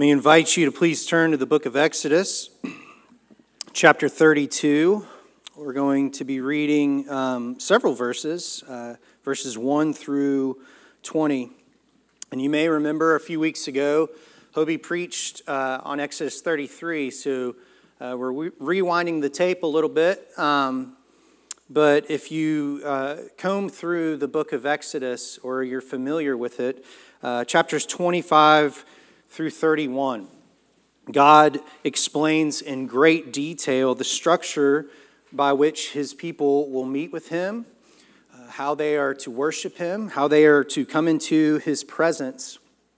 Let me invite you to please turn to the book of Exodus, chapter 32. We're going to be reading several verses, verses 1 through 20. And you may remember a few weeks ago, Hobie preached on Exodus 33, so we're rewinding the tape a little bit. But if you comb through the book of Exodus, or you're familiar with it, chapters 25 through 31, God explains in great detail the structure by which his people will meet with him, how they are to worship him, how they are to come into his presence.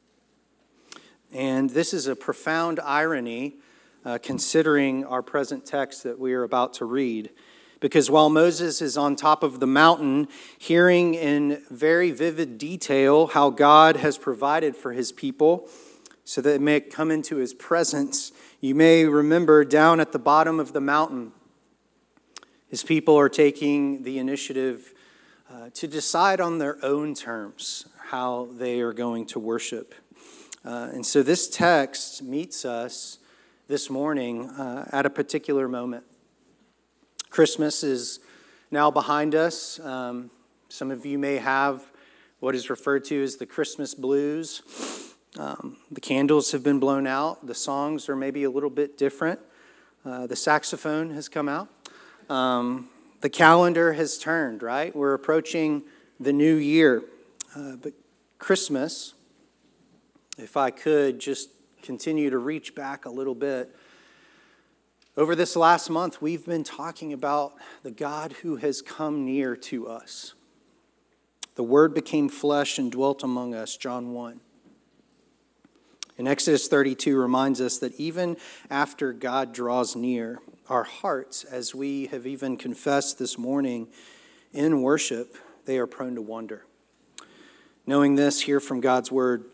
And this is a profound irony considering our present text that we are about to read. Because while Moses is on top of the mountain, hearing in very vivid detail how God has provided for his people so that they may come into his presence, you may remember down at the bottom of the mountain, his people are taking the initiative to decide on their own terms how they are going to worship. And so this text meets us this morning at a particular moment. Christmas is now behind us. Some of you may have what is referred to as the Christmas blues. The candles have been blown out. The songs are maybe a little bit different. The saxophone has come out. The calendar has turned, right? We're approaching the new year. But Christmas, if I could just continue to reach back a little bit, over this last month, we've been talking about the God who has come near to us. The Word became flesh and dwelt among us, John 1. And Exodus 32 reminds us that even after God draws near, our hearts, as we have even confessed this morning in worship, they are prone to wander. Knowing this, hear from God's Word.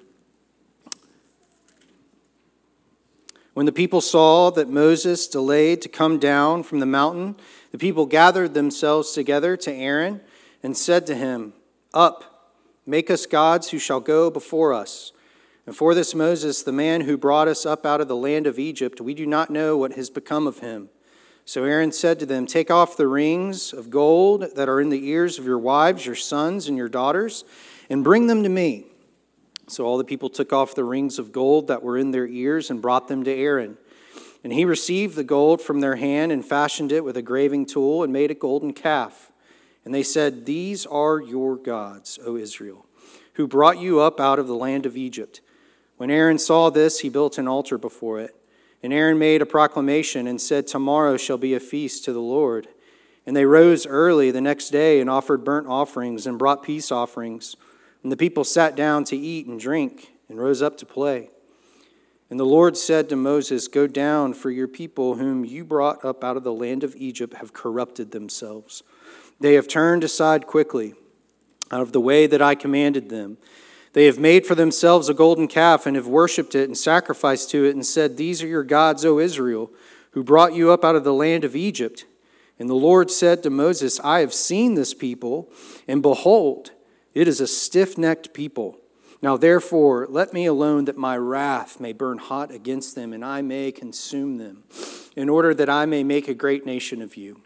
When the people saw that Moses delayed to come down from the mountain, the people gathered themselves together to Aaron and said to him, "Up, make us gods who shall go before us. And for this Moses, the man who brought us up out of the land of Egypt, we do not know what has become of him." So Aaron said to them, "Take off the rings of gold that are in the ears of your wives, your sons, and your daughters, and bring them to me." So all the people took off the rings of gold that were in their ears and brought them to Aaron. And he received the gold from their hand and fashioned it with a graving tool and made a golden calf. And they said, "These are your gods, O Israel, who brought you up out of the land of Egypt." When Aaron saw this, he built an altar before it. And Aaron made a proclamation and said, "Tomorrow shall be a feast to the Lord." And they rose early the next day and offered burnt offerings and brought peace offerings. And the people sat down to eat and drink and rose up to play. And the Lord said to Moses, "Go down, for your people whom you brought up out of the land of Egypt have corrupted themselves. They have turned aside quickly out of the way that I commanded them. They have made for themselves a golden calf and have worshipped it and sacrificed to it and said, 'These are your gods, O Israel, who brought you up out of the land of Egypt.' And the Lord said to Moses, 'I have seen this people, and behold, it is a stiff-necked people. Now therefore, let me alone that my wrath may burn hot against them, and I may consume them, in order that I may make a great nation of you.'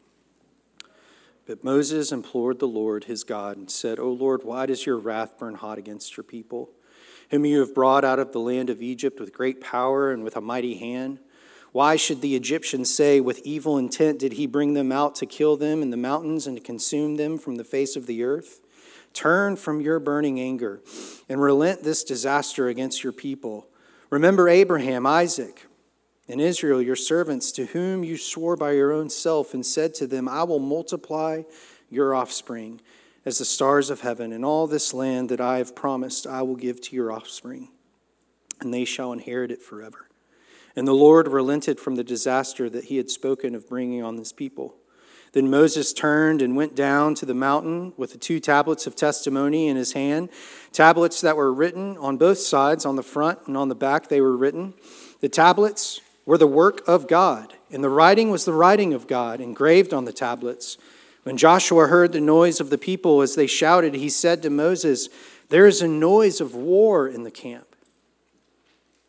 But Moses implored the Lord his God and said, 'O Lord, why does your wrath burn hot against your people, whom you have brought out of the land of Egypt with great power and with a mighty hand? Why should the Egyptians say, with evil intent did he bring them out to kill them in the mountains and to consume them from the face of the earth? Turn from your burning anger and relent this disaster against your people. Remember Abraham, Isaac, and Israel, your servants, to whom you swore by your own self and said to them, 'I will multiply your offspring as the stars of heaven, and all this land that I have promised I will give to your offspring, and they shall inherit it forever.' And the Lord relented from the disaster that he had spoken of bringing on this people. Then Moses turned and went down to the mountain with the 2 tablets of testimony in his hand, tablets that were written on both sides, on the front and on the back they were written. The tablets were the work of God, and the writing was the writing of God, engraved on the tablets. When Joshua heard the noise of the people as they shouted, he said to Moses, "There is a noise of war in the camp."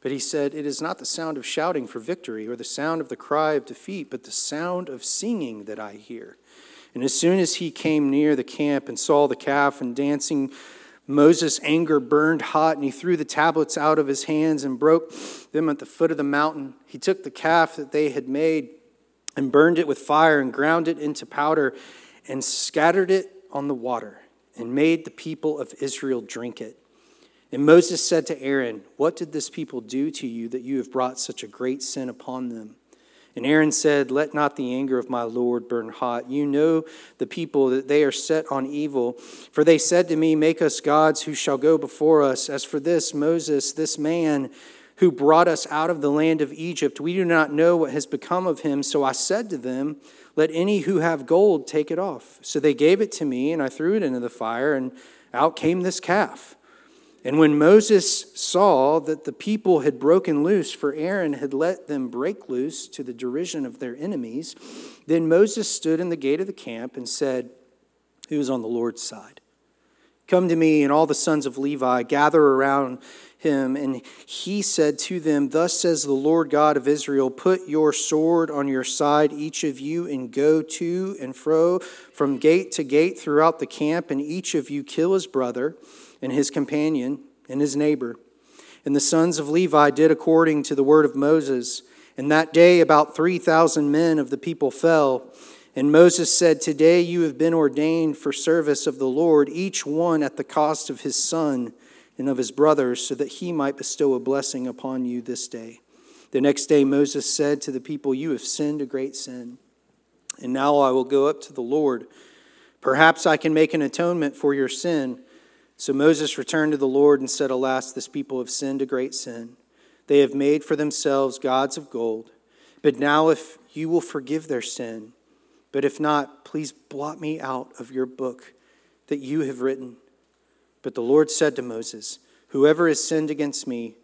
But he said, "It is not the sound of shouting for victory or the sound of the cry of defeat, but the sound of singing that I hear." And as soon as he came near the camp and saw the calf and dancing, Moses' anger burned hot, and he threw the tablets out of his hands and broke them at the foot of the mountain. He took the calf that they had made and burned it with fire and ground it into powder and scattered it on the water and made the people of Israel drink it. And Moses said to Aaron, "What did this people do to you that you have brought such a great sin upon them?" And Aaron said, "Let not the anger of my Lord burn hot. You know the people, that they are set on evil. For they said to me, 'Make us gods who shall go before us.' As for this Moses, this man who brought us out of the land of Egypt, we do not know what has become of him. So I said to them, 'Let any who have gold take it off.' So they gave it to me, and I threw it into the fire, and out came this calf. And when Moses saw that the people had broken loose, for Aaron had let them break loose to the derision of their enemies, then Moses stood in the gate of the camp and said," who was on the Lord's side, "Come to me, and all the sons of Levi gather around him." And he said to them, "Thus says the Lord God of Israel, put your sword on your side, each of you, and go to and fro from gate to gate throughout the camp, and each of you kill his brother and his companion and his neighbor." And the sons of Levi did according to the word of Moses. And that day about 3,000 men of the people fell. And Moses said, "Today you have been ordained for service of the Lord, each one at the cost of his son and of his brothers, so that he might bestow a blessing upon you this day." The next day Moses said to the people, "You have sinned a great sin. And now I will go up to the Lord. Perhaps I can make an atonement for your sin." So Moses returned to the Lord and said, "Alas, this people have sinned a great sin. They have made for themselves gods of gold. But now if you will forgive their sin, but if not, please blot me out of your book that you have written." But the Lord said to Moses, "Whoever has sinned against me,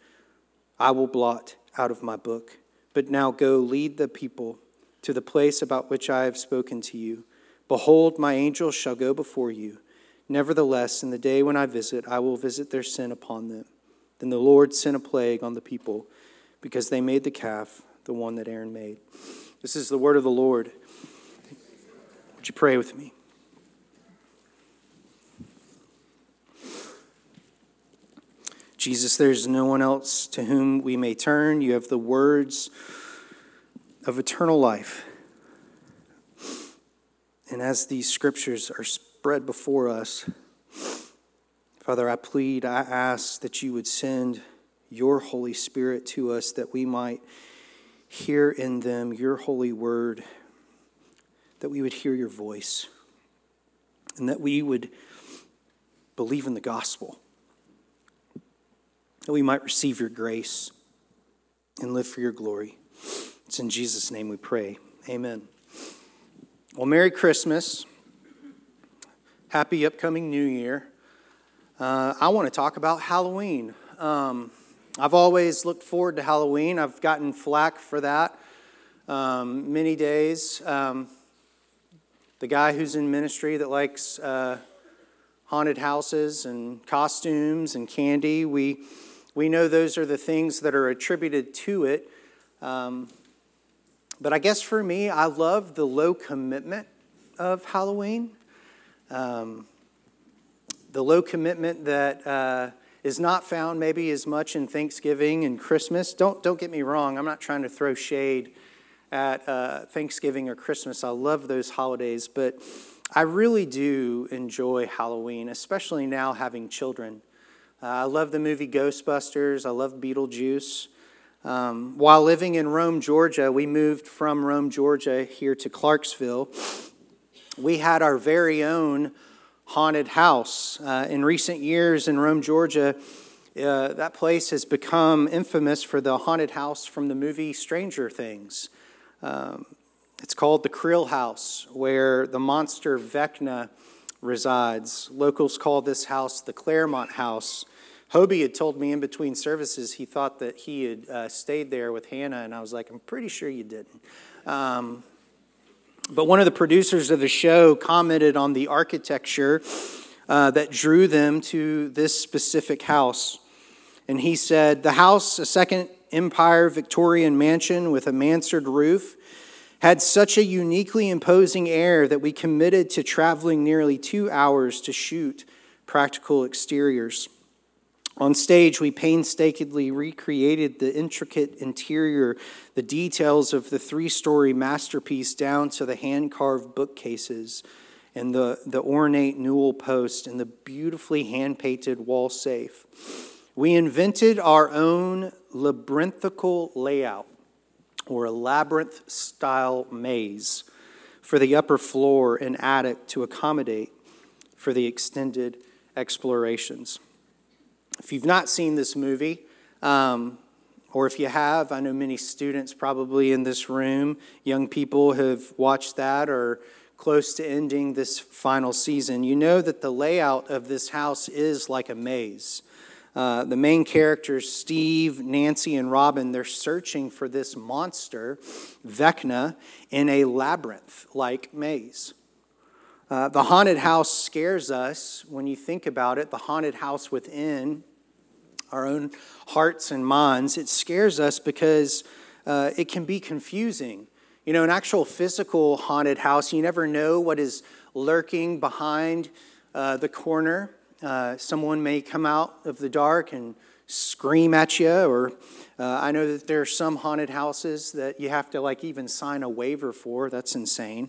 I will blot out of my book. But now go, lead the people to the place about which I have spoken to you. Behold, my angel shall go before you. Nevertheless, in the day when I visit, I will visit their sin upon them." Then the Lord sent a plague on the people because they made the calf, the one that Aaron made. This is the word of the Lord. Would you pray with me? Jesus, there's no one else to whom we may turn. You have the words of eternal life. And as these scriptures are spread before us, Father, I plead, I ask that you would send your Holy Spirit to us, that we might hear in them your holy word, that we would hear your voice, and that we would believe in the gospel, that we might receive your grace and live for your glory. It's in Jesus' name we pray. Amen. Well, Merry Christmas. Happy upcoming New Year. I want to talk about Halloween. I've always looked forward to Halloween. I've gotten flack for that many days. The guy who's in ministry that likes haunted houses and costumes and candy, we know those are the things that are attributed to it. But I guess for me, I love the low commitment of Halloween. The low commitment that is not found maybe as much in Thanksgiving and Christmas. Don't get me wrong. I'm not trying to throw shade at Thanksgiving or Christmas. I love those holidays, but I really do enjoy Halloween, especially now having children. I love the movie Ghostbusters. I love Beetlejuice. While living in Rome, Georgia, we moved from Rome, Georgia, here to Clarksville. We had our very own haunted house. In recent years in Rome, Georgia, that place has become infamous for the haunted house from the movie Stranger Things. It's called the Krill House, where the monster Vecna resides. Locals call this house the Claremont House. Hobie had told me in between services he thought that he had stayed there with Hannah, and I was like, I'm pretty sure you didn't. But one of the producers of the show commented on the architecture that drew them to this specific house. And he said, "The house, a second Empire Victorian mansion with a mansard roof, had such a uniquely imposing air that we committed to traveling nearly 2 hours to shoot practical exteriors. On stage, we painstakingly recreated the intricate interior, the details of the 3-story masterpiece down to the hand-carved bookcases and the ornate newel post and the beautifully hand-painted wall safe. We invented our own labyrinthical layout, or a labyrinth-style maze, for the upper floor and attic to accommodate for the extended explorations." If you've not seen this movie, or if you have, I know many students probably in this room, young people have watched that or close to ending this final season. You know that the layout of this house is like a maze. The main characters, Steve, Nancy, and Robin, they're searching for this monster, Vecna, in a labyrinth-like maze. The haunted house scares us when you think about it. The haunted house within our own hearts and minds, it scares us because it can be confusing. You know, an actual physical haunted house, you never know what is lurking behind the corner. Someone may come out of the dark and scream at you, or I know that there are some haunted houses that you have to even sign a waiver for. That's insane.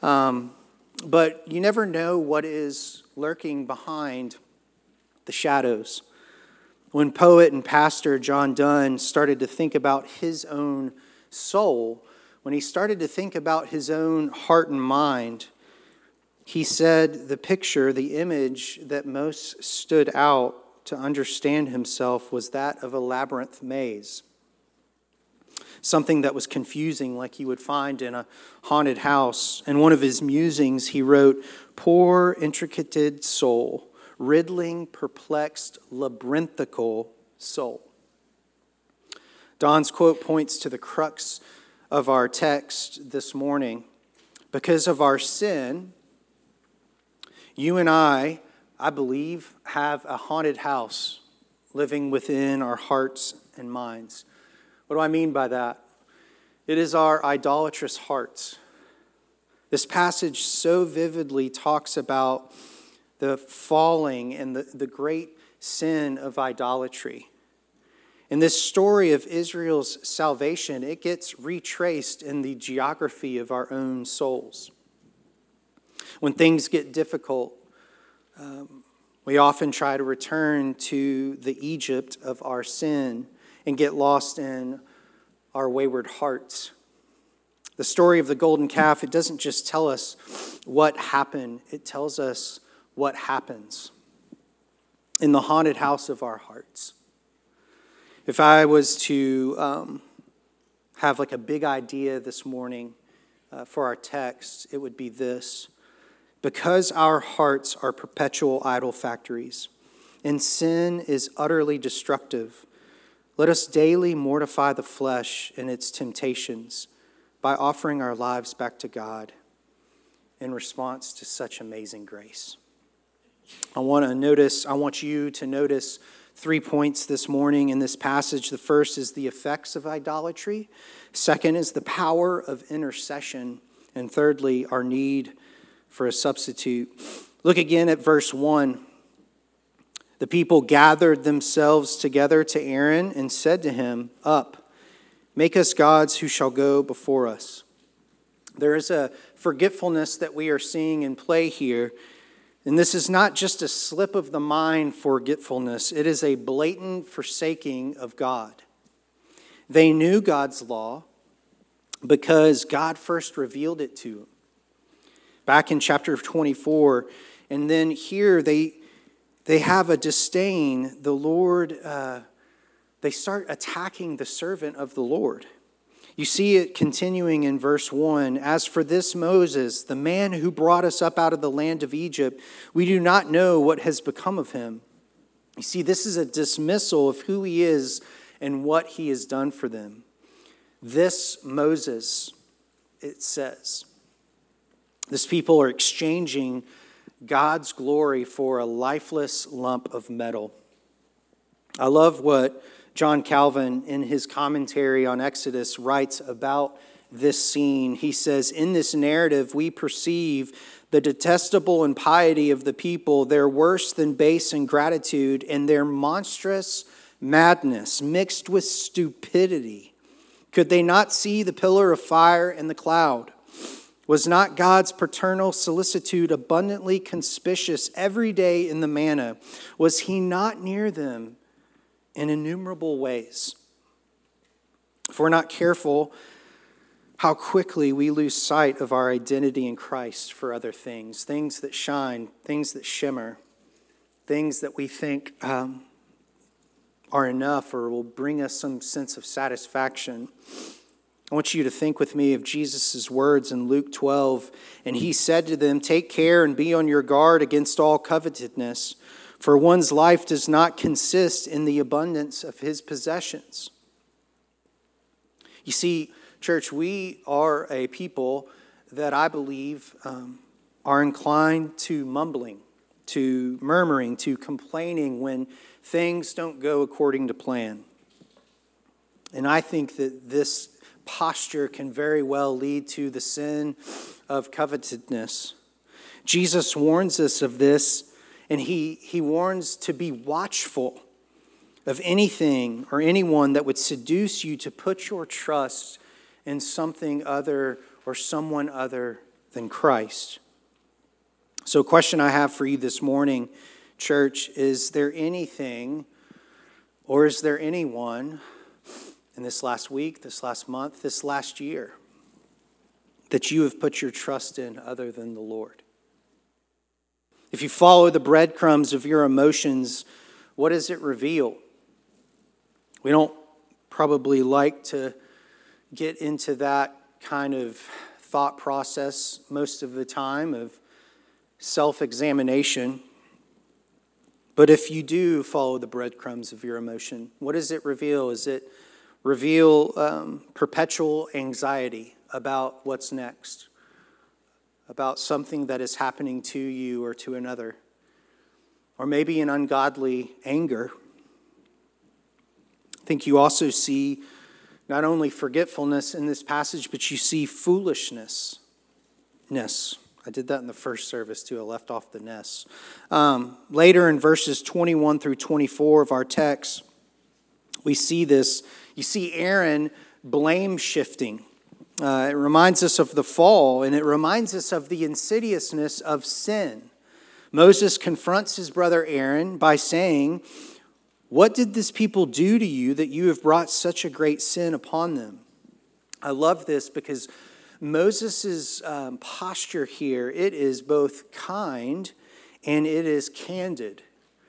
But you never know what is lurking behind the shadows. When poet and pastor John Donne started to think about his own soul, when he started to think about his own heart and mind, he said the picture, the image that most stood out to understand himself was that of a labyrinth maze. Something that was confusing, like you would find in a haunted house. In one of his musings, he wrote, "Poor, intricated soul, riddling, perplexed, labyrinthical soul." Don's quote points to the crux of our text this morning. Because of our sin, you and I believe, have a haunted house living within our hearts and minds. What do I mean by that? It is our idolatrous hearts. This passage so vividly talks about the falling and the great sin of idolatry. In this story of Israel's salvation, it gets retraced in the geography of our own souls. When things get difficult, we often try to return to the Egypt of our sin and get lost in our wayward hearts. The story of the golden calf, it doesn't just tell us what happened, it tells us what happens in the haunted house of our hearts. If I was to have a big idea this morning for our text, it would be this. Because our hearts are perpetual idol factories and sin is utterly destructive, let us daily mortify the flesh and its temptations by offering our lives back to God in response to such amazing grace. I want you to notice 3 points this morning in this passage. The first is the effects of idolatry. Second is the power of intercession. And thirdly, our need for a substitute. Look again at verse 1. The people gathered themselves together to Aaron and said to him, "Up, make us gods who shall go before us." There is a forgetfulness that we are seeing in play here. And this is not just a slip of the mind forgetfulness. It is a blatant forsaking of God. They knew God's law because God first revealed it to them. Back in chapter 24, and then here they have a disdain. The Lord, they start attacking the servant of the Lord. You see it continuing in verse 1. "As for this Moses, the man who brought us up out of the land of Egypt, we do not know what has become of him." You see, this is a dismissal of who he is and what he has done for them. This Moses, it says. This people are exchanging God's glory for a lifeless lump of metal. I love what John Calvin, in his commentary on Exodus, writes about this scene. He says, "In this narrative, we perceive the detestable impiety of the people, their worse than base ingratitude, and their monstrous madness mixed with stupidity. Could they not see the pillar of fire and the cloud? Was not God's paternal solicitude abundantly conspicuous every day in the manna? Was he not near them in innumerable ways?" If we're not careful, how quickly we lose sight of our identity in Christ for other things, things that shine, things that shimmer, things that we think are enough or will bring us some sense of satisfaction. I want you to think with me of Jesus' words in Luke 12. "And he said to them, 'Take care and be on your guard against all covetousness, for one's life does not consist in the abundance of his possessions.'" You see, church, we are a people that I believe are inclined to mumbling, to murmuring, to complaining when things don't go according to plan. And I think that this posture can very well lead to the sin of covetousness. Jesus warns us of this, and he warns to be watchful of anything or anyone that would seduce you to put your trust in something other or someone other than Christ. So a question I have for you this morning, church, is there anything or is there anyone in this last week, this last month, this last year that you have put your trust in other than the Lord? If you follow the breadcrumbs of your emotions, what does it reveal? We don't probably like to get into that kind of thought process most of the time of self-examination. But if you do follow the breadcrumbs of your emotion, what does it reveal? Does it reveal perpetual anxiety about what's next, about something that is happening to you or to another, or maybe an ungodly anger? I think you also see not only forgetfulness in this passage, but you see foolishness. I did that in the first service too. I left off the ness. Later in verses 21 through 24 of our text, we see this. You see Aaron blame shifting. It reminds us of the fall, and it reminds us of the insidiousness of sin. Moses confronts his brother Aaron by saying, "What did this people do to you that you have brought such a great sin upon them?" I love this because Moses' posture here, it is both kind and it is candid.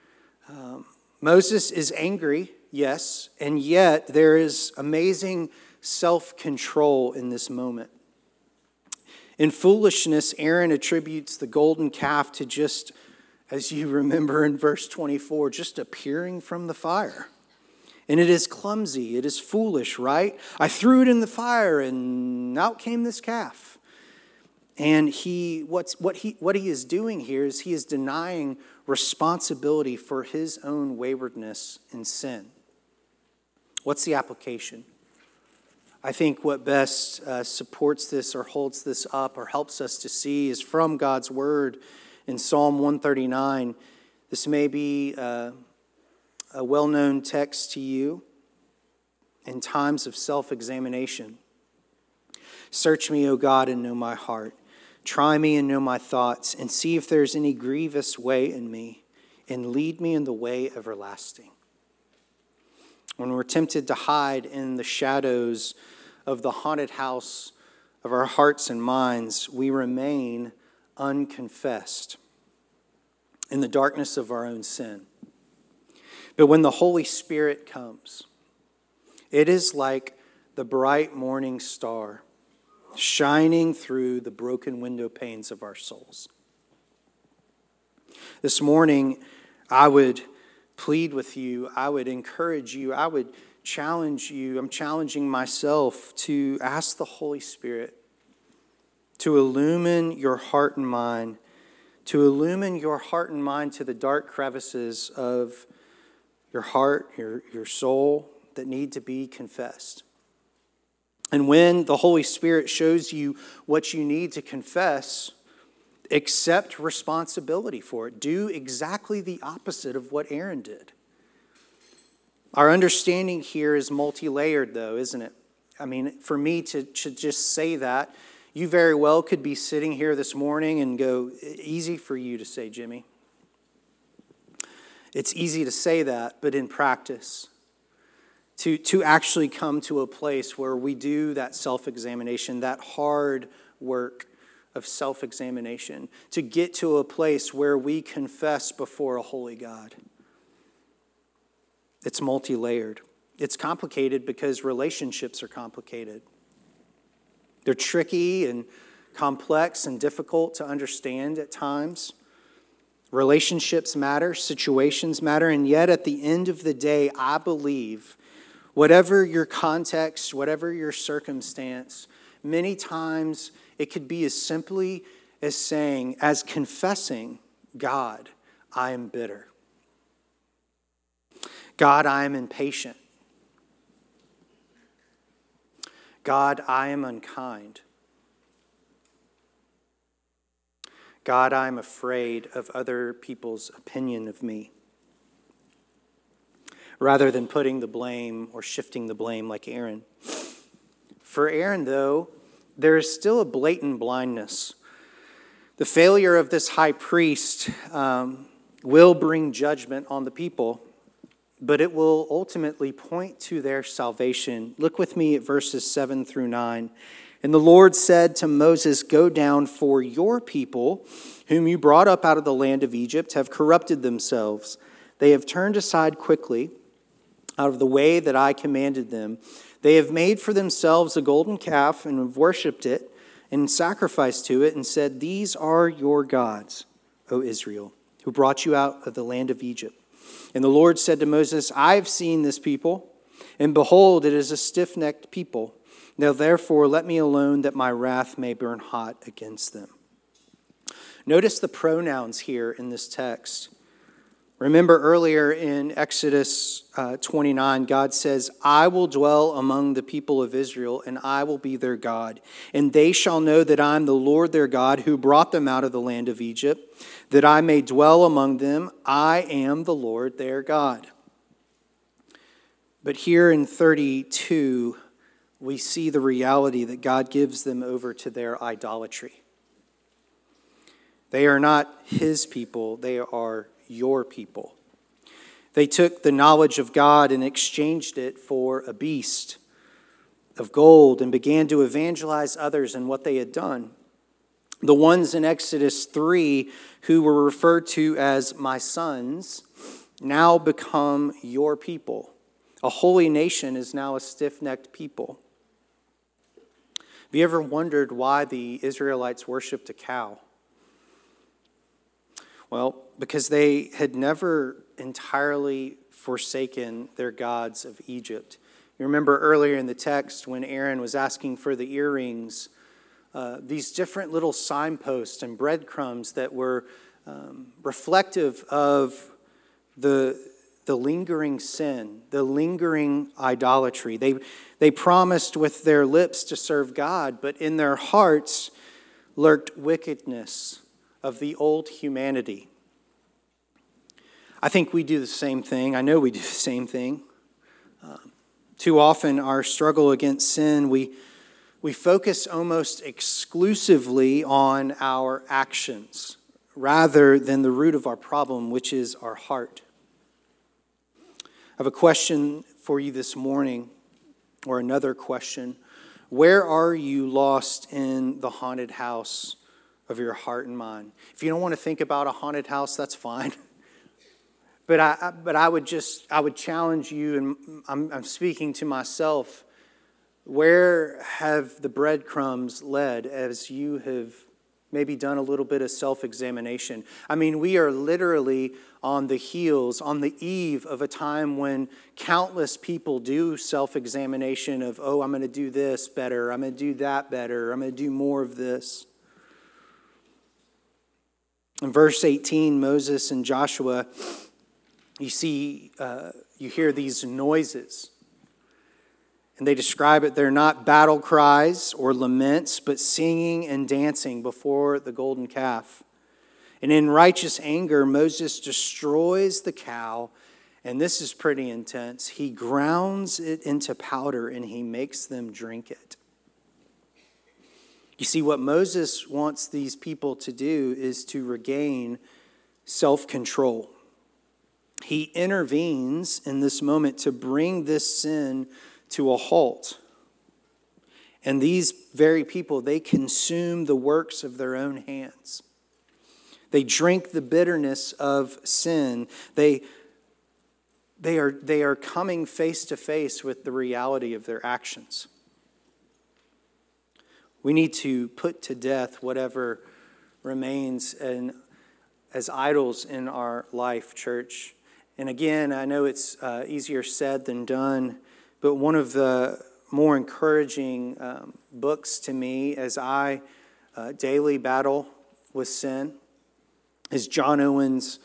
Moses is angry, yes, and yet there is amazing self-control in this moment. In foolishness, Aaron attributes the golden calf to just, as you remember in verse 24, just appearing from the fire. And it is clumsy, it is foolish, right? I threw it in the fire and out came this calf. And what he is doing here is he is denying responsibility for his own waywardness and sin. What's the application? I think what best supports this or holds this up or helps us to see is from God's word in Psalm 139. This may be a well-known text to you in times of self-examination. "Search me, O God, and know my heart. Try me and know my thoughts, and see if there's any grievous way in me, and lead me in the way everlasting." When we're tempted to hide in the shadows of the haunted house of our hearts and minds, we remain unconfessed in the darkness of our own sin. But when the Holy Spirit comes, it is like the bright morning star shining through the broken window panes of our souls. This morning, I would plead with you, I would encourage you, I would challenge you, I'm challenging myself to ask the Holy Spirit to illumine your heart and mind, to illumine your heart and mind to the dark crevices of your heart, your soul that need to be confessed. And when the Holy Spirit shows you what you need to confess, accept responsibility for it. Do exactly the opposite of what Aaron did. Our understanding here is multi-layered, though, isn't it? I mean, for me to just say that, you very well could be sitting here this morning and go, easy for you to say, Jimmy. It's easy to say that, but in practice, to actually come to a place where we do that self-examination, that hard work of self-examination, to get to a place where we confess before a holy God. It's multi-layered. It's complicated because relationships are complicated. They're tricky and complex and difficult to understand at times. Relationships matter, situations matter, and yet at the end of the day, I believe, whatever your context, whatever your circumstance, many times it could be as simply as saying, as confessing, God, I am bitter. God, I am impatient. God, I am unkind. God, I am afraid of other people's opinion of me. Rather than putting the blame or shifting the blame like Aaron. For Aaron, though, there is still a blatant blindness. The failure of this high priest will bring judgment on the people, but it will ultimately point to their salvation. Look with me at verses 7 through 9. And the Lord said to Moses, "Go down, for your people, whom you brought up out of the land of Egypt, have corrupted themselves. They have turned aside quickly out of the way that I commanded them. They have made for themselves a golden calf and have worshipped it and sacrificed to it and said, 'These are your gods, O Israel, who brought you out of the land of Egypt.' And the Lord said to Moses, 'I have seen this people, and behold, it is a stiff-necked people. Now therefore let me alone, that my wrath may burn hot against them.'" Notice the pronouns here in this text. Remember earlier in Exodus 29, God says, "I will dwell among the people of Israel, and I will be their God. And they shall know that I am the Lord their God, who brought them out of the land of Egypt, that I may dwell among them. I am the Lord their God." But here in 32, we see the reality that God gives them over to their idolatry. They are not his people, they are your people. They took the knowledge of God and exchanged it for a beast of gold and began to evangelize others in what they had done. The ones in Exodus 3 who were referred to as my sons now become your people. A holy nation is now a stiff-necked people. Have you ever wondered why the Israelites worshipped a cow? Well, because they had never entirely forsaken their gods of Egypt. You remember earlier in the text when Aaron was asking for the earrings, these different little signposts and breadcrumbs that were reflective of the lingering sin, the lingering idolatry. They promised with their lips to serve God, but in their hearts lurked wickedness of the old humanity. I think we do the same thing. I know we do the same thing. Too often our struggle against sin, we focus almost exclusively on our actions rather than the root of our problem, which is our heart. I have a question for you this morning, or another question. Where are you lost in the haunted house of your heart and mind? If you don't want to think about a haunted house, that's fine. But I would challenge you, and I'm speaking to myself. Where have the breadcrumbs led as you have maybe done a little bit of self-examination? I mean, we are literally on the eve of a time when countless people do self-examination of, oh, I'm going to do this better, I'm going to do that better, I'm going to do more of this. In verse 18, Moses and Joshua You hear these noises. And they describe it, they're not battle cries or laments, but singing and dancing before the golden calf. And in righteous anger, Moses destroys the cow, and this is pretty intense. He grounds it into powder, and he makes them drink it. You see, what Moses wants these people to do is to regain self-control. He intervenes in this moment to bring this sin to a halt. And these very people, they consume the works of their own hands. They drink the bitterness of sin. They are coming face to face with the reality of their actions. We need to put to death whatever remains as idols in our life, church. And again, I know it's easier said than done, but one of the more encouraging books to me as I daily battle with sin is John Owen's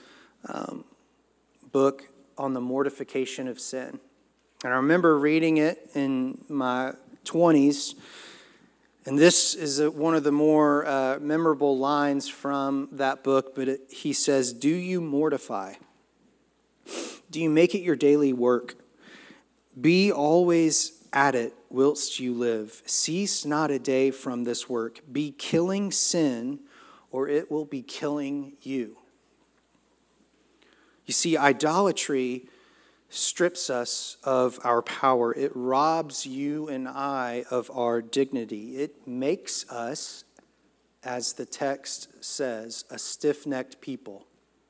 book on the mortification of sin. And I remember reading it in my 20s, and this is one of the more memorable lines from that book, but he says, "Do you mortify? Do you make it your daily work? Be always at it whilst you live. Cease not a day from this work. Be killing sin, or it will be killing you." You see, idolatry strips us of our power. It robs you and I of our dignity. It makes us, as the text says, a stiff-necked people.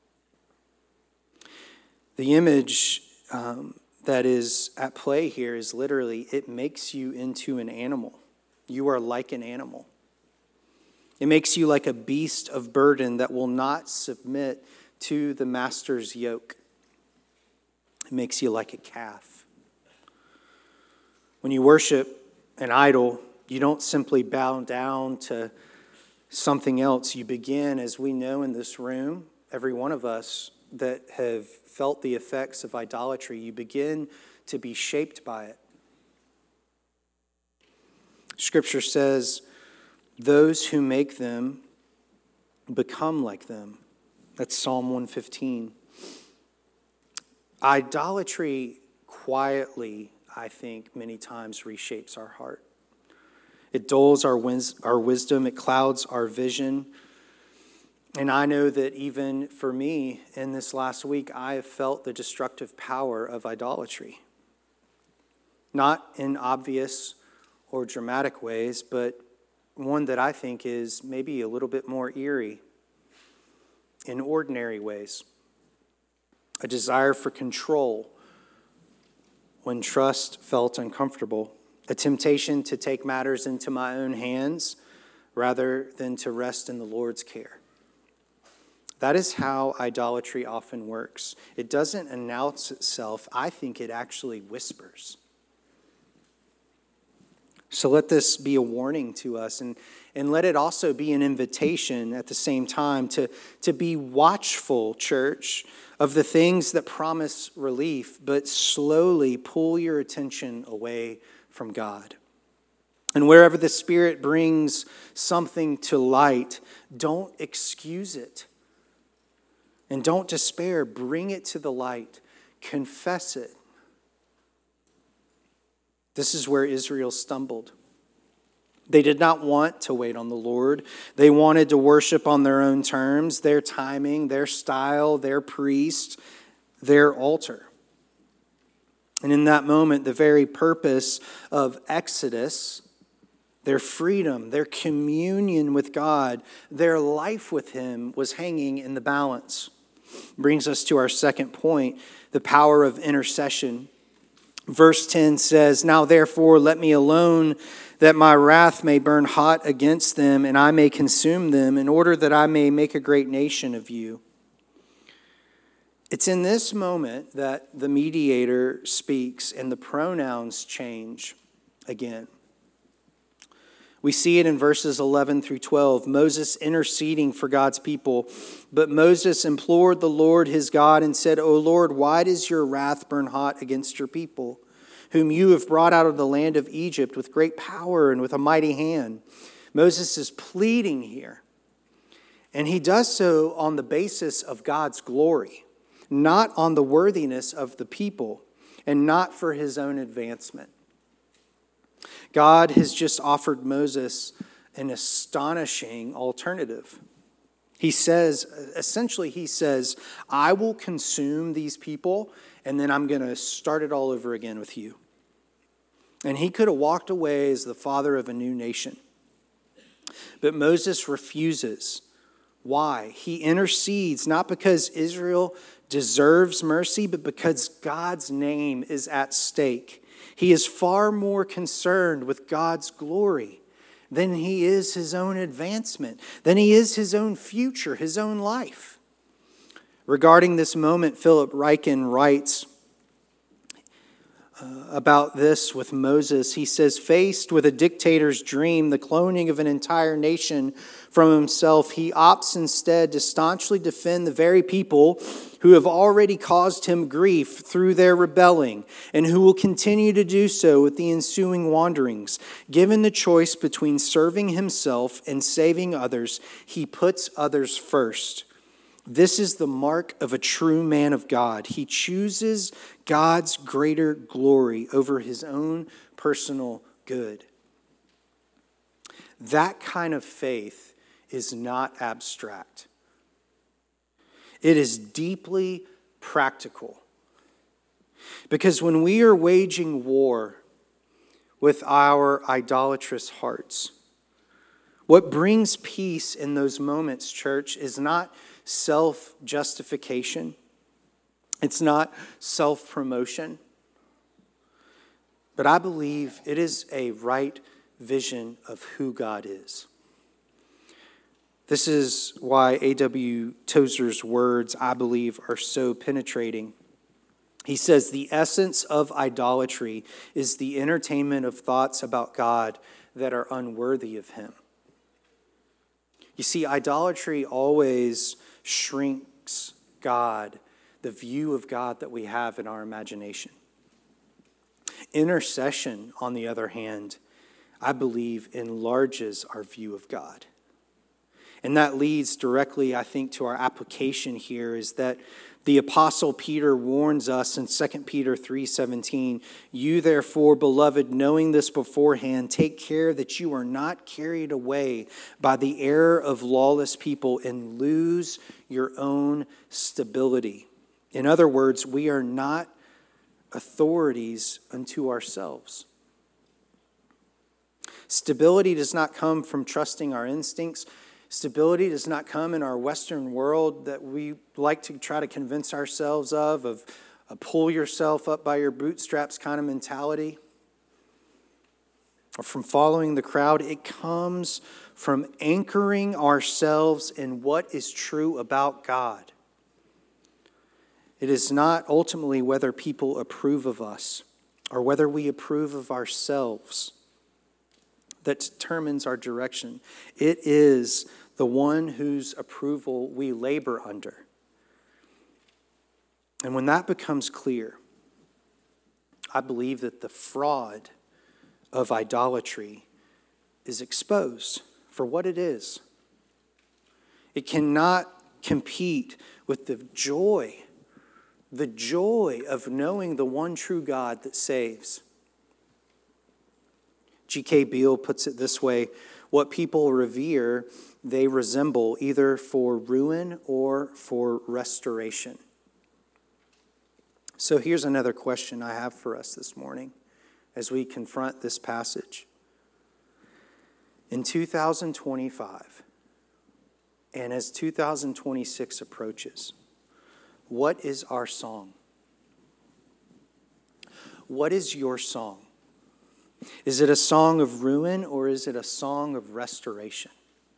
The image that is at play here is literally, it makes you into an animal. You are like an animal. It makes you like a beast of burden that will not submit to the master's yoke. It makes you like a calf. When you worship an idol, you don't simply bow down to something else. You begin, as we know in this room, every one of us that have felt the effects of idolatry, you begin to be shaped by it. Scripture says, those who make them become like them. That's Psalm 115. Idolatry quietly, I think, many times reshapes our heart. It dulls our wisdom. It clouds our vision. And I know that even for me, in this last week, I have felt the destructive power of idolatry. Not in obvious or dramatic ways, but one that I think is maybe a little bit more eerie. In ordinary ways. A desire for control when trust felt uncomfortable. A temptation to take matters into my own hands rather than to rest in the Lord's care. That is how idolatry often works. It doesn't announce itself. I think it actually whispers. So let this be a warning to us, and let it also be an invitation at the same time to be watchful, church, of the things that promise relief, but slowly pull your attention away from God. And wherever the Spirit brings something to light, don't excuse it. And don't despair. Bring it to the light. Confess it. This is where Israel stumbled. They did not want to wait on the Lord. They wanted to worship on their own terms, their timing, their style, their priest, their altar. And in that moment, the very purpose of Exodus, their freedom, their communion with God, their life with Him was hanging in the balance. Brings us to our second point, the power of intercession. Verse 10 says, "Now therefore let me alone, that my wrath may burn hot against them, and I may consume them, in order that I may make a great nation of you." It's in this moment that the mediator speaks and the pronouns change again. We see it in verses 11 through 12, Moses interceding for God's people. But Moses implored the Lord his God and said, O Lord, why does your wrath burn hot against your people, whom you have brought out of the land of Egypt with great power and with a mighty hand? Moses is pleading here. And he does so on the basis of God's glory, not on the worthiness of the people, and not for his own advancement. God has just offered Moses an astonishing alternative. He says, I will consume these people, and then I'm going to start it all over again with you. And he could have walked away as the father of a new nation. But Moses refuses. Why? He intercedes not because Israel deserves mercy, but because God's name is at stake. He is far more concerned with God's glory than he is his own advancement, than he is his own future, his own life. Regarding this moment, Philip Ryken writes about this with Moses. He says, faced with a dictator's dream, the cloning of an entire nation from himself, he opts instead to staunchly defend the very people who have already caused him grief through their rebelling and who will continue to do so with the ensuing wanderings. Given the choice between serving himself and saving others, he puts others first. This is the mark of a true man of God. He chooses God's greater glory over his own personal good. That kind of faith is not abstract. It is deeply practical. Because when we are waging war with our idolatrous hearts, what brings peace in those moments, church, is not self-justification. It's not self-promotion. But I believe it is a right vision of who God is. This is why A.W. Tozer's words, I believe, are so penetrating. He says, the essence of idolatry is the entertainment of thoughts about God that are unworthy of him. You see, idolatry always shrinks God, the view of God that we have in our imagination. Intercession, on the other hand, I believe enlarges our view of God. And that leads directly, I think, to our application here is that the Apostle Peter warns us in 2 Peter 3:17, you therefore, beloved, knowing this beforehand, take care that you are not carried away by the error of lawless people and lose your own stability. In other words, we are not authorities unto ourselves. Stability does not come from trusting our instincts. Stability does not come in our Western world that we like to try to convince ourselves of a pull yourself up by your bootstraps kind of mentality, or from following the crowd. It comes from anchoring ourselves in what is true about God. It is not ultimately whether people approve of us or whether we approve of ourselves that determines our direction. It is the one whose approval we labor under. And when that becomes clear, I believe that the fraud of idolatry is exposed for what it is. It cannot compete with the joy of knowing the one true God that saves. G.K. Beale puts it this way, what people revere, they resemble either for ruin or for restoration. So here's another question I have for us this morning as we confront this passage. In 2025, and as 2026 approaches, what is our song? What is your song? Is it a song of ruin or is it a song of restoration?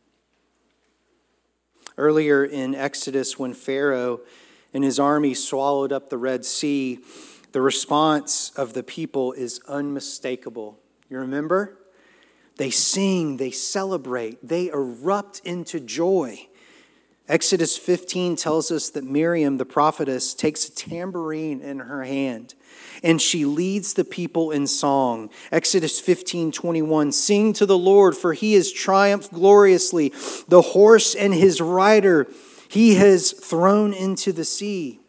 Earlier in Exodus, when Pharaoh and his army swallowed up the Red Sea, the response of the people is unmistakable. You remember? They sing, they celebrate, they erupt into joy. Exodus 15 tells us that Miriam, the prophetess, takes a tambourine in her hand and she leads the people in song. Exodus 15:21, sing to the Lord, for he has triumphed gloriously. The horse and his rider he has thrown into the sea.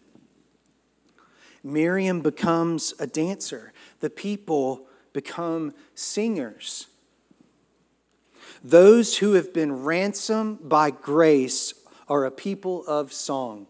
Miriam becomes a dancer. The people become singers. Those who have been ransomed by grace are a people of song.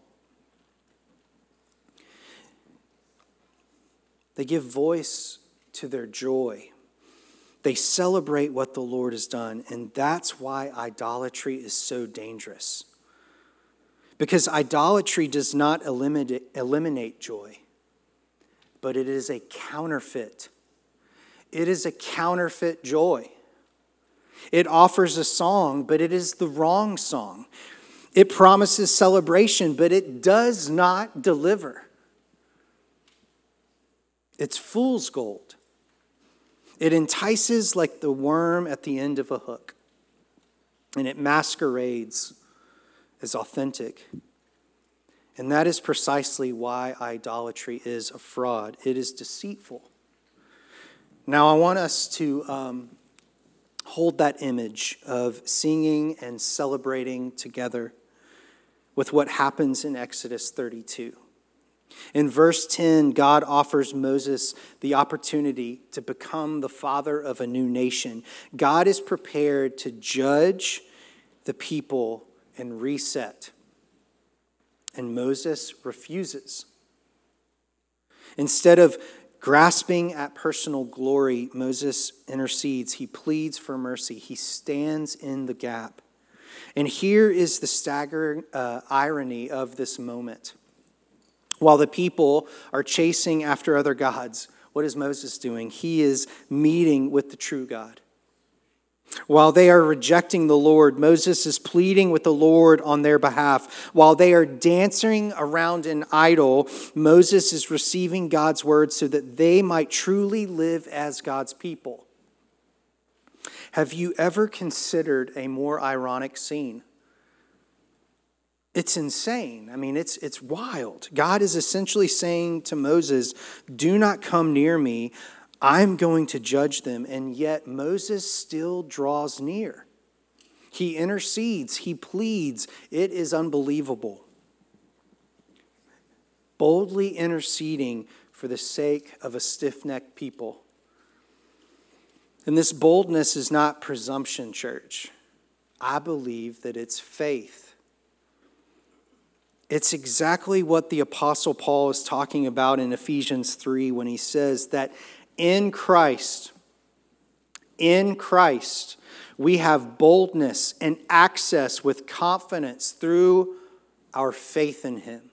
They give voice to their joy. They celebrate what the Lord has done, and that's why idolatry is so dangerous. Because idolatry does not eliminate joy, but it is a counterfeit. It is a counterfeit joy. It offers a song, but it is the wrong song. It promises celebration, but it does not deliver. It's fool's gold. It entices like the worm at the end of a hook, and it masquerades as authentic. And that is precisely why idolatry is a fraud. It is deceitful. Now, I want us to hold that image of singing and celebrating together with what happens in Exodus 32. In verse 10, God offers Moses the opportunity to become the father of a new nation. God is prepared to judge the people and reset. And Moses refuses. Instead of grasping at personal glory, Moses intercedes. He pleads for mercy. He stands in the gap. And here is the staggering irony of this moment. While the people are chasing after other gods, what is Moses doing? He is meeting with the true God. While they are rejecting the Lord, Moses is pleading with the Lord on their behalf. While they are dancing around an idol, Moses is receiving God's word so that they might truly live as God's people. Have you ever considered a more ironic scene? It's insane. I mean, it's wild. God is essentially saying to Moses, do not come near me. I'm going to judge them. And yet Moses still draws near. He intercedes. He pleads. It is unbelievable. Boldly interceding for the sake of a stiff-necked people. And this boldness is not presumption, church. I believe that it's faith. It's exactly what the Apostle Paul is talking about in Ephesians 3 when he says that in Christ, we have boldness and access with confidence through our faith in him.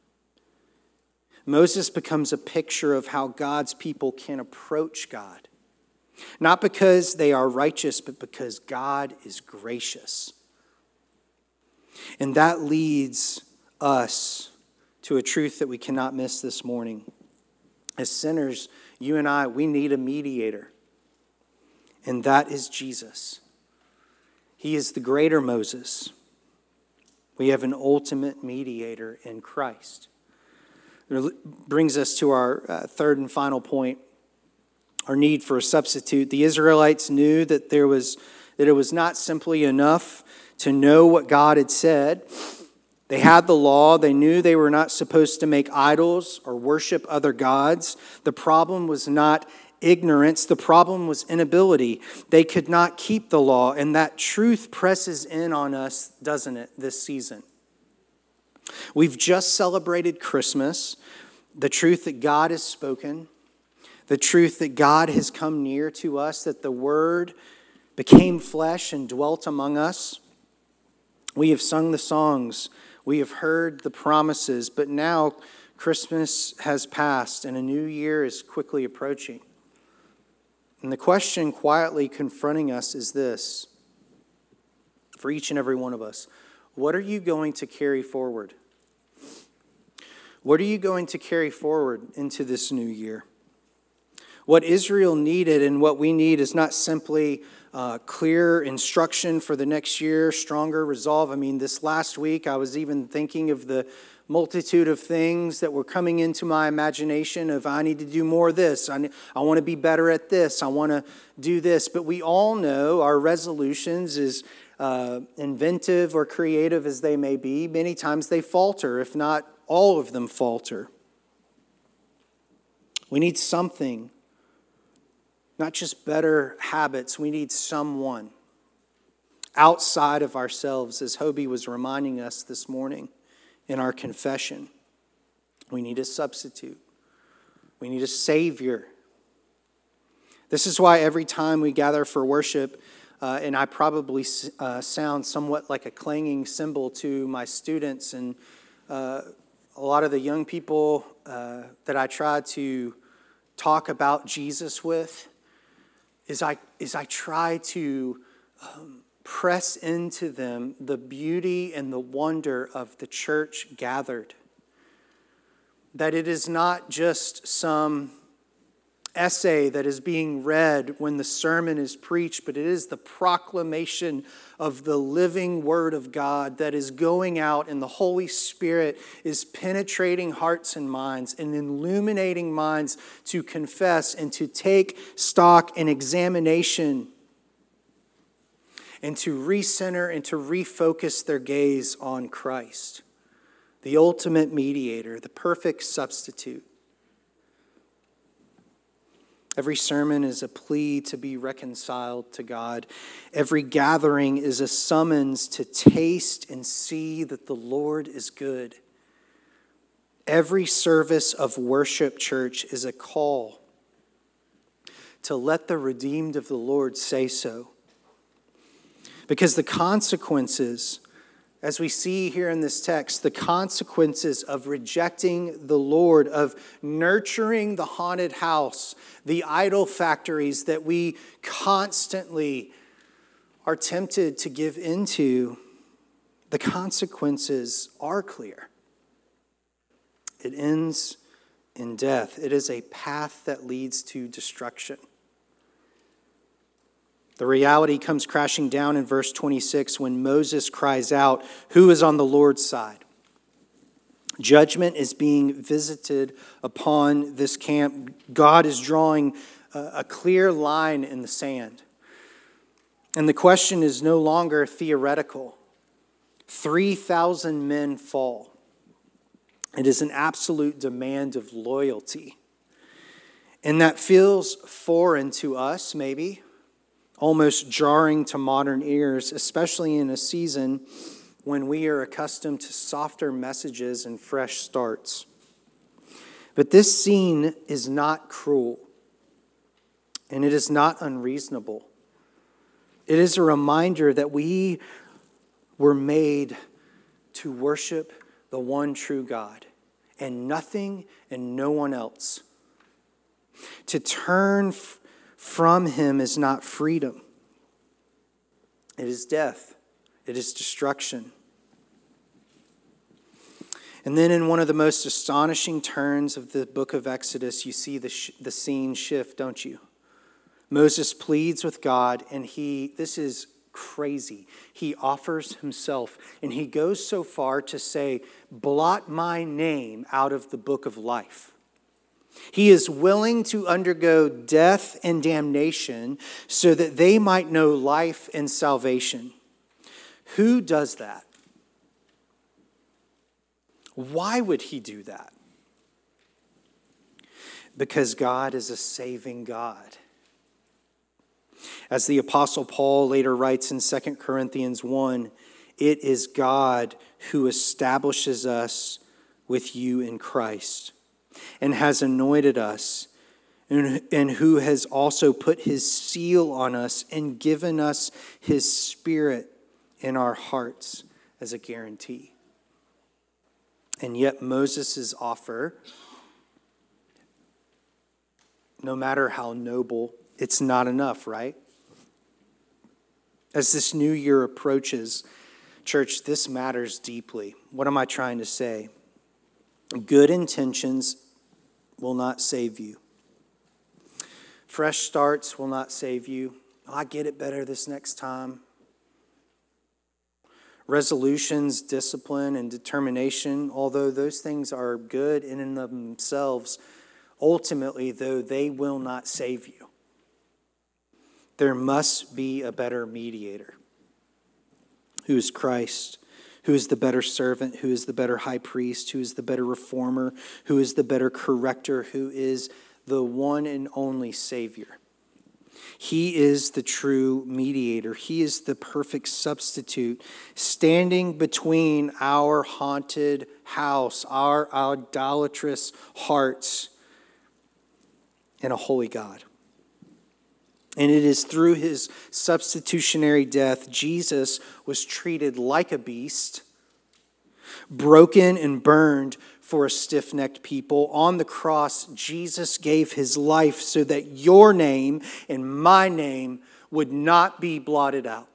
Moses becomes a picture of how God's people can approach God. Not because they are righteous, but because God is gracious. And that leads us to a truth that we cannot miss this morning. As sinners, you and I, we need a mediator. And that is Jesus. He is the greater Moses. We have an ultimate mediator in Christ. It brings us to our third and final point, our need for a substitute. The Israelites knew that it was not simply enough to know what God had said. They had the law. They knew they were not supposed to make idols or worship other gods. The problem was not ignorance. The problem was inability. They could not keep the law. And that truth presses in on us, doesn't it, this season? We've just celebrated Christmas, the truth that God has spoken, the truth that God has come near to us, that the Word became flesh and dwelt among us. We have sung the songs. We have heard the promises, but now Christmas has passed and a new year is quickly approaching. And the question quietly confronting us is this, for each and every one of us: what are you going to carry forward? What are you going to carry forward into this new year? What Israel needed and what we need is not simply clear instruction for the next year, stronger resolve. I mean, this last week I was even thinking of the multitude of things that were coming into my imagination of I need to do more of this. I want to be better at this. I want to do this. But we all know our resolutions, as inventive or creative as they may be, many times they falter, if not all of them falter. We need something, not just better habits. We need someone outside of ourselves, as Hobie was reminding us this morning in our confession. We need a substitute. We need a Savior. This is why every time we gather for worship, and I probably sound somewhat like a clanging cymbal to my students and a lot of the young people that I try to talk about Jesus with, is I try to press into them the beauty and the wonder of the church gathered. That it is not just some essay that is being read when the sermon is preached, but it is the proclamation of the living Word of God that is going out, and the Holy Spirit is penetrating hearts and minds and illuminating minds to confess and to take stock and examination and to recenter and to refocus their gaze on Christ, the ultimate mediator, the perfect substitute. Every sermon is a plea to be reconciled to God. Every gathering is a summons to taste and see that the Lord is good. Every service of worship, church, is a call to let the redeemed of the Lord say so. Because the consequences, as we see here in this text, the consequences of rejecting the Lord, of nurturing the haunted house, the idol factories that we constantly are tempted to give into, the consequences are clear. It ends in death. It is a path that leads to destruction. The reality comes crashing down in verse 26 when Moses cries out, "Who is on the Lord's side?" Judgment is being visited upon this camp. God is drawing a clear line in the sand. And the question is no longer theoretical. 3,000 men fall. It is an absolute demand of loyalty. And that feels foreign to us, maybe, almost jarring to modern ears, especially in a season when we are accustomed to softer messages and fresh starts. But this scene is not cruel, and it is not unreasonable. It is a reminder that we were made to worship the one true God, and nothing and no one else. To turn from him is not freedom. It is death. It is destruction. And then in one of the most astonishing turns of the book of Exodus, you see the scene shift, don't you? Moses pleads with God, and this is crazy. He offers himself, and he goes so far to say, "Blot my name out of the book of life." He is willing to undergo death and damnation so that they might know life and salvation. Who does that? Why would he do that? Because God is a saving God. As the Apostle Paul later writes in 2 Corinthians 1, it is God who establishes us with you in Christ and has anointed us, and who has also put his seal on us and given us his Spirit in our hearts as a guarantee. And yet Moses' offer, no matter how noble, it's not enough, right? As this new year approaches, church, this matters deeply. What am I trying to say? Good intentions will not save you. Fresh starts will not save you. I get it better this next time. Resolutions, discipline, and determination, although those things are good in and of themselves, ultimately, though, they will not save you. There must be a better mediator, who is Christ, who is the better servant, who is the better high priest, who is the better reformer, who is the better corrector, who is the one and only Savior. He is the true mediator. He is the perfect substitute, standing between our haunted house, our idolatrous hearts, and a holy God. And it is through his substitutionary death, Jesus was treated like a beast, broken and burned for a stiff-necked people. On the cross, Jesus gave his life so that your name and my name would not be blotted out.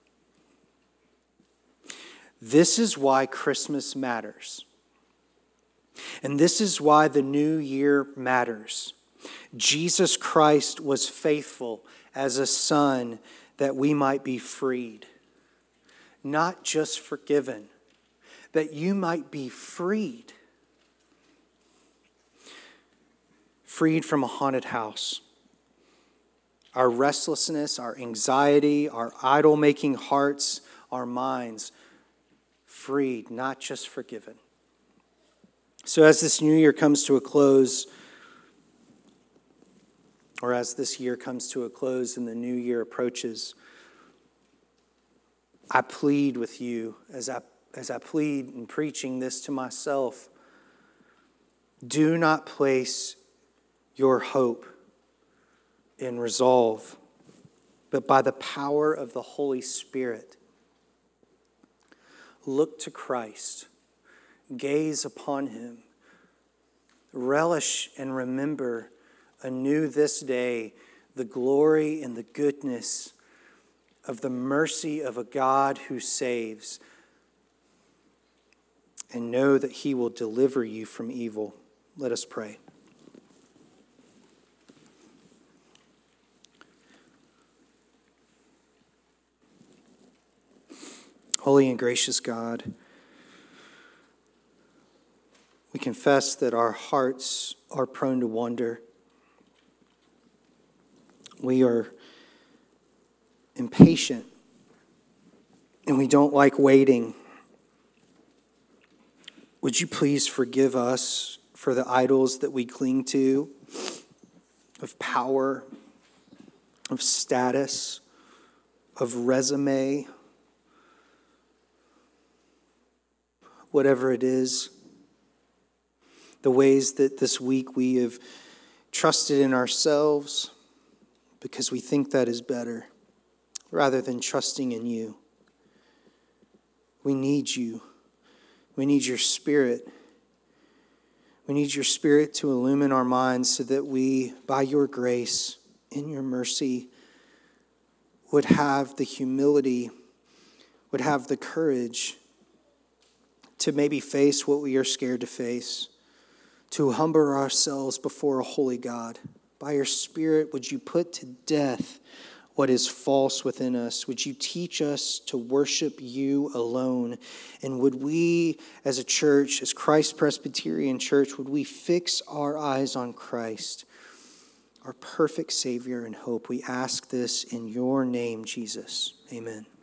This is why Christmas matters. And this is why the new year matters. Jesus Christ was faithful as a son that we might be freed, not just forgiven, that you might be freed. Freed from a haunted house. Our restlessness, our anxiety, our idol-making hearts, our minds, freed, not just forgiven. So as this new year comes to a close, or as this year comes to a close and the new year approaches, I plead with you, as I plead in preaching this to myself, do not place your hope in resolve, but by the power of the Holy Spirit, look to Christ, gaze upon him, relish and remember anew this day the glory and the goodness of the mercy of a God who saves, and know that he will deliver you from evil. Let us pray. Holy and gracious God, we confess that our hearts are prone to wander. We are impatient, and we don't like waiting. Would you please forgive us for the idols that we cling to, of power, of status, of resume, whatever it is, the ways that this week we have trusted in ourselves because we think that is better, rather than trusting in you. We need you. We need your Spirit. We need your Spirit to illumine our minds so that we, by your grace, in your mercy, would have the humility, would have the courage to maybe face what we are scared to face, to humble ourselves before a holy God. By your Spirit, would you put to death what is false within us? Would you teach us to worship you alone? And would we, as a church, as Christ Presbyterian Church, would we fix our eyes on Christ, our perfect Savior and hope? We ask this in your name, Jesus. Amen.